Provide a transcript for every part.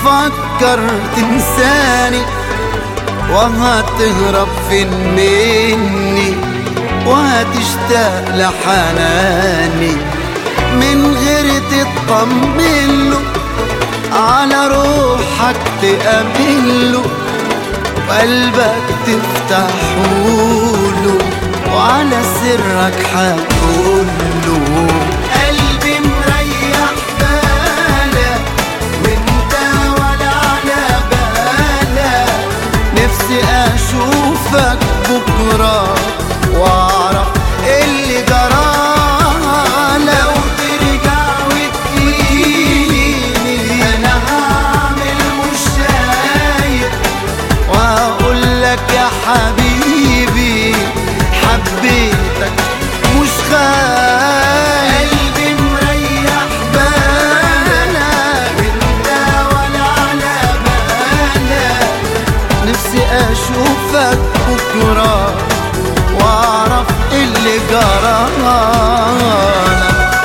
بتفكر تنساني وهتهرب فين مني وهتشتاق لحناني من غير تطمنله على روحك تأمنله وقلبك تفتحوله وعلى سرك هتقوله قلبي مريح بالك وانت ولا على بالك نفسي اشوفك بكره واعرف اللي جرى لو ترجع وتجيني انا هعمل مش شايف واقول لك يا حبيبي حبيتك مش خايف قلبي مريح بالك وانت ولا على بالك نفسي اشوفك بكره واعرف اللي جرالك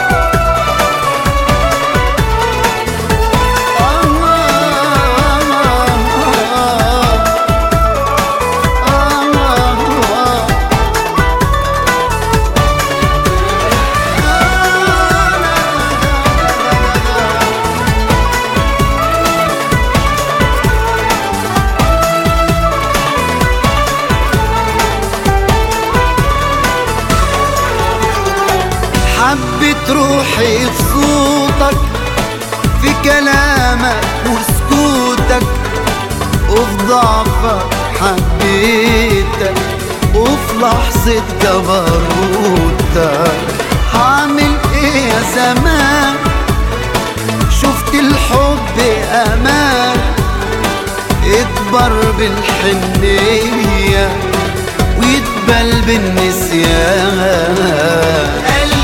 حبت روحي في صوتك في كلامك وسكوتك وفي ضعفك حبيتك وفي لحظة جبروتك هعمل ايه يا زمان شفت الحب امان يكبر بالحنية ويتبل بالنسيان